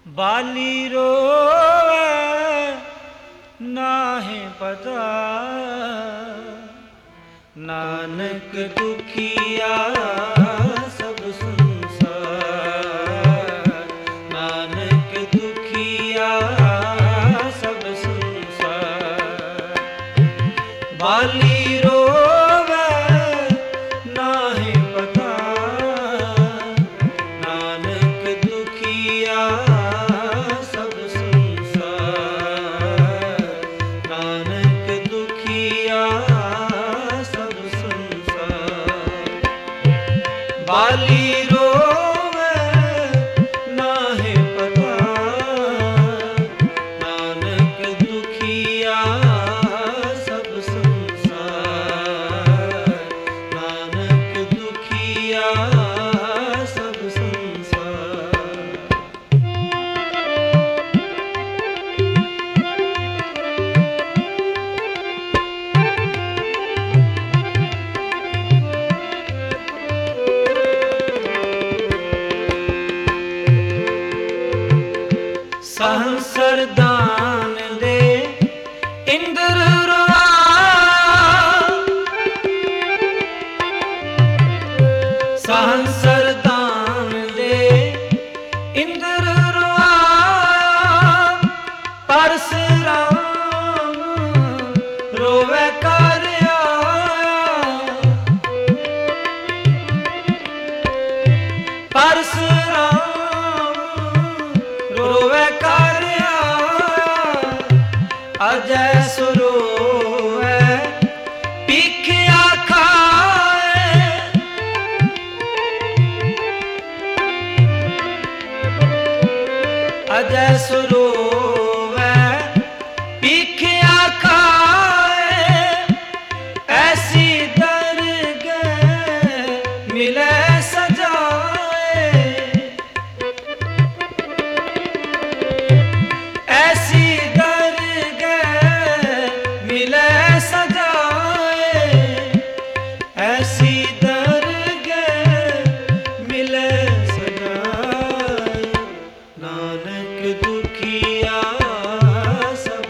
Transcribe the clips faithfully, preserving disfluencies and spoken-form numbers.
ਬਾਲੀ ਰੋਵੇ ਨਾਹੀਂ ਪਤਾ, ਨਾਨਕ ਦੁਖੀਆ ਸਭ ਸੰਸਾਰ, ਨਾਨਕ ਦੁਖੀਆ ਸਭ ਸੰਸਾਰ। ਬਾਲੀ ਰੋਵੇ ਨਾਹੀਂ ਪਤਾ, ਨਾਨਕ ਦੁਖੀਆ ਸਭ ਸੰਸਾਰ, ਨਾਨਕ ਦੁਖੀਆ ਸਭ ਸੰਸਾਰ। ਬਾਲੀ ਰੋਵੇ ਨਾਹੀਂ ਪਤਾ, ਨਾਨਕ ਦੁਖੀਆ ਸਭ ਸੰਸਾਰ, ਨਾਨਕ ਦੁਖੀਆ ਸਭ ਸੰਸਾਰ। ਸਹੰਸਰ ਦਾਨ ਦੇ ਇੰਦਰ ਰਵਾਇਆ, ਸਹੰਸਰ ਦਾਨ ਦੇ ਇੰਦਰ ਰਵਾਇਆ। ਪਰਸਰਾਮ ਰੋਵੇ ਕਰ ਆਇਆ, ਪਰਸਰਾਮ ਰੋਵੇ ਕਰ ਆਇਆ। ਅਜੈ ਸਰੋਵੈ ਭੀਖਿਆ ਖਾਏ, ਅਜੈ ਸਰੋਵੈ ਭੀਖਿਆ ਖਾਏ। ਐਸੀ ਦਰਗਹਿ ਮਿਲੈ ਸਜਾਏ, ਐਸੀ ਦਰਗਹਿ ਮਿਲੈ ਸਜਾਏ, ਐਸੀ ਦਰਗਹਿ ਮਿਲੈ ਸਜਾਏ। ਨਾਨਕ ਦੁਖੀਆ ਸਭ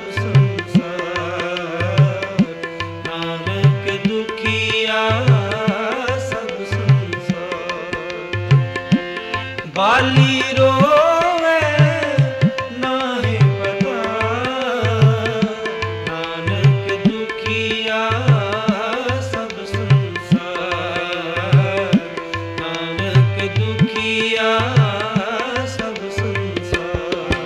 ਸੰਸਾਰ, ਨਾਨਕ ਦੁਖੀਆ ਸਭ ਸੰਸਾਰ। ਬਾਲੀ ਰੋਵੇ ਨਾਹੀਂ ਪਤਾ, ਨਾਨਕ ਦੁਖੀਆ ਸਭ ਸੰਸਾਰ, ਨਾਨਕ ਦੁਖੀਆ ਸਭ ਸੰਸਾਰ।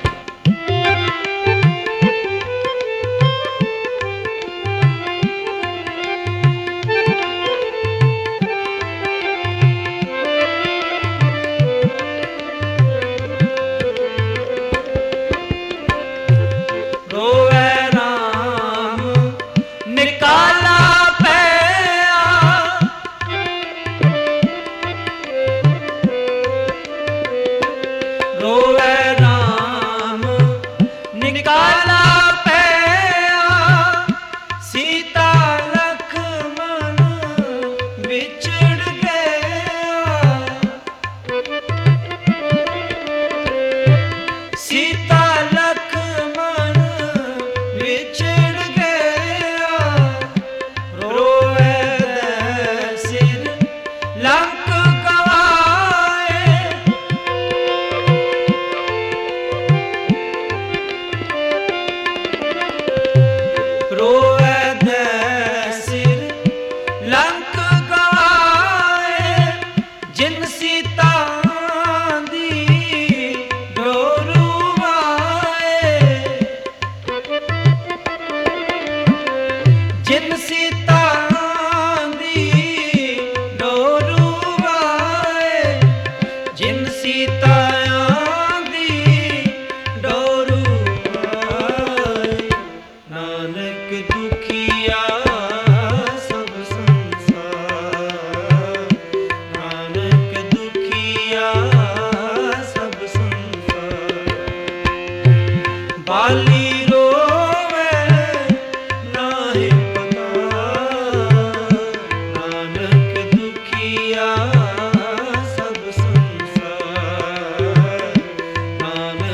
ਰੋਵੇ ਰਾਮ ਨਿਕਾਲਾ ਪਿਆ, ਰੋਵੇ ਰਾਮ ਨਿਕਾਲਾ ਪਿਆ। ਸੀਤਾ ਲਖਮਣ ਵਿਛੜ ਗਿਆ, ਸੀਤਾ ਲਖਮਣ ਵਿਛੜ ਗਿਆ। ਰੋਵੇ ਦੇ ਸਿਰ ਲੰਕ ਗਵਾਏ, ਰੋਵੇ ਦੇ ਸਿਰ ਲੰਕ ਗਵਾਏ। ਜਿਨ ਸੀਤਾ ਦੀ ਡੋਰੂ ਵਾਏ, ਜਿਨ ਸੀਤਾ ਦੀ ਡੋਰੂ ਵਾਏ, ਜਿਨ ਸੀਤਾ ਦੀ ਡੋਰੂ ਵਾਏ। ਨਾਨਕ ਦੁਖੀਆ ਸਭ ਸੰਸਾਰ, ਨਾਨਕ ਦੁਖੀਆ ਸਭ ਸੰਸਾਰ। ਬਾਲੀ ਰੋਵੇ ਨਾਹੀਂ ਪਤਾ, ਨਾਨਕ ਦੁਖੀਆ ਸਭ ਸੰਸਾਰ, ਨਾਨਕ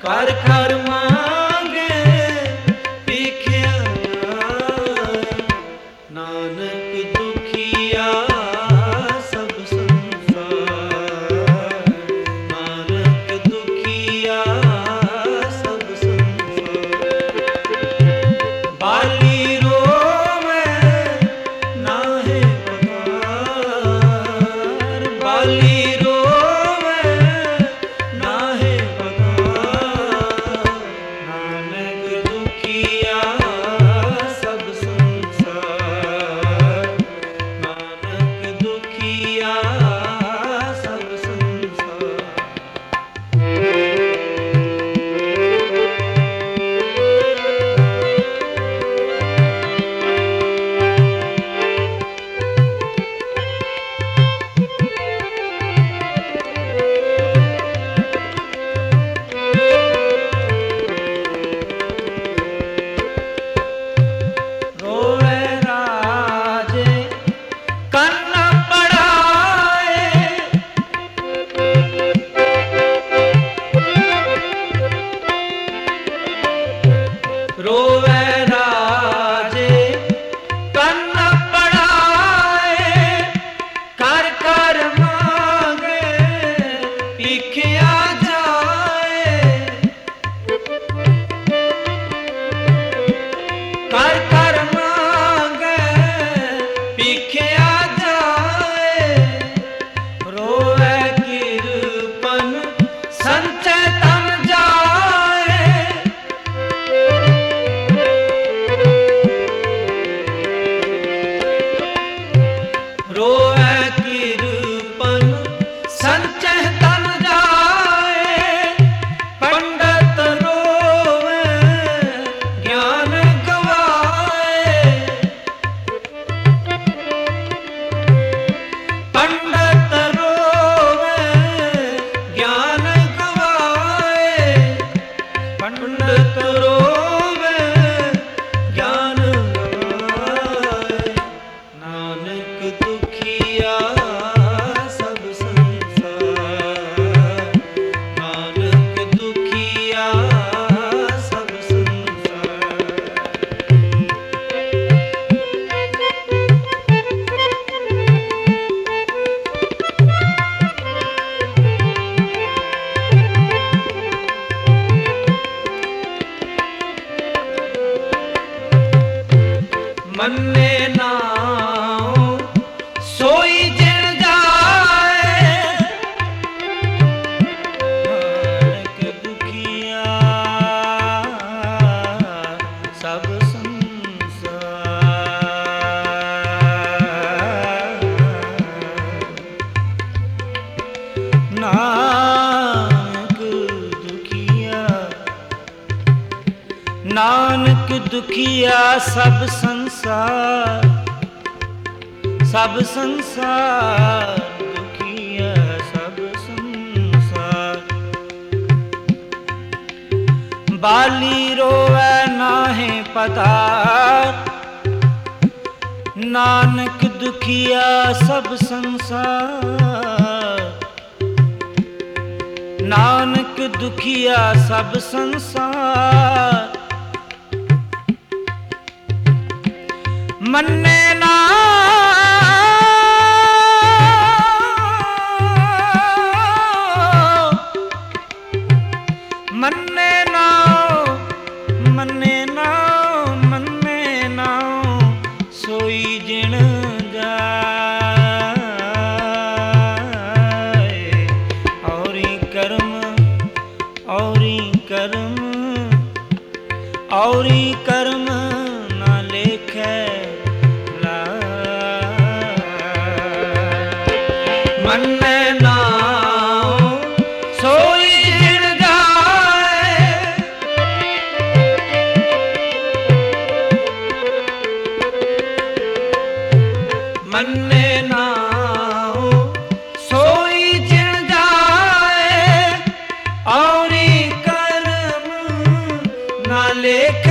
कर कर मांगे भिखिया नानक दुखिया सब संसार नानक दुखिया सब संसार बाली रोवे नाहे पगार बाली रोवे नाहे पगार नानक दुखिया सब संसार नानक दुखिया सब संसार रोवे राजे कन्न पड़ाए रोवे राजे कन्न पड़ाए कर कर मांगे भिखिया जाए कर कर मांगे भिखिया जाए रोवे किरपन संचय तन जाए रोवे किरपन संचय तन जाए पंडित रोवे ज्ञान गवाए पंडित रोवे ज्ञान गवाए पंडित रोवे ज्ञान गवाए नानक दुखिया सब संसार नानक दुखिया सब संसार मन्ने नाओ सोई जिन जाए नानक दुखिया सब संसार नानक दुखिया नानक दुखिया सब संसार सब संसार दुखिया सब संसार बाली रोवे नाहे पतार नानक दुखिया सब संसार नानक दुखिया सब संसार मन्ने ना मन्ने ना मन्ने ना मन्ने ना सोई जिन जाए औरी कर्म औरी कर्म औरी कर्म ना लेखे मन्ने नाओ सोई जिन जाए मन्ने नाओ सोई जिन जाए औरी कर्म ना लेखे